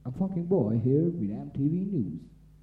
A fucking boy here with MTV News.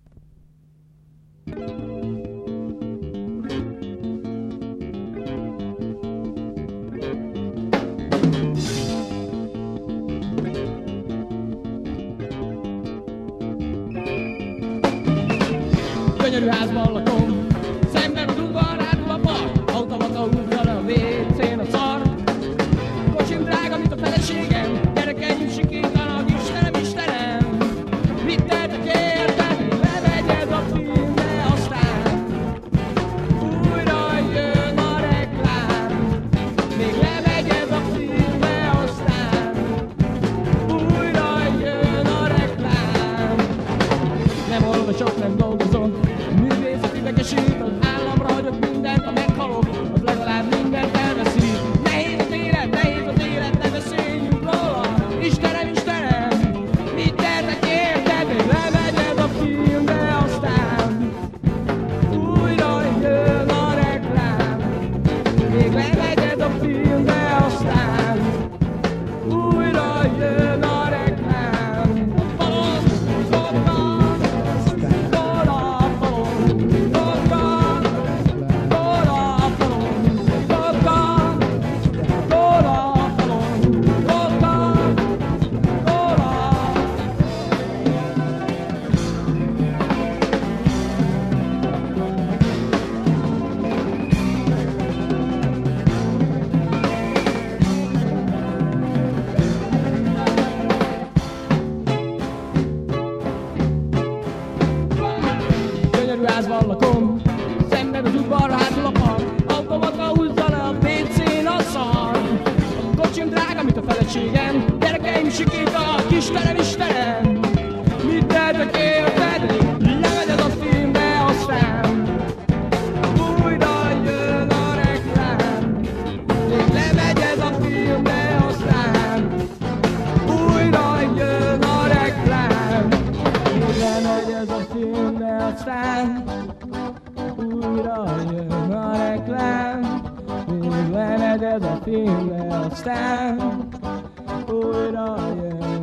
Gyönyörű házban lakom, szemben az udvar, átul a part, automata húzza le a WC-n a szar. Kocsim drága, mint a feleségem, gyerekeim sikítanak, Istenem, Istenem. Mit tettek érted, lemegy ez a film, de aztán újra jön a reklám. Még lemegy ez a film, de aztán újra jön a reklám. Nem olvasok, nem dolgozom, művészet idegesít, az államra hagyok mindent, ha meghalok, az legalább mindent elveszít. Nehéz az élet, ne beszéljünk róla. Istenem, Istenem, mit tettek érted, még lemegy ez a film, de aztán újra jön a reklám. Még lemegy ez a film, de aztán újra jön a reklám. A falon, házban lakom, szemben az udvar, hátul a park, automata húzza le a WC-n a szar. A kocsim drága, mint a feleségem, gyerekeim sikítanak, Istenem, Istenem. Mit tettek érted, lemegy ez a film, de aztán újra jön a reklám. Még lemegy ez a film, de aztán újra jön a reklám. Még lemegy ez a film, de aztán újra jön a reklám. Még lemegy ez a film, de aztán újra jön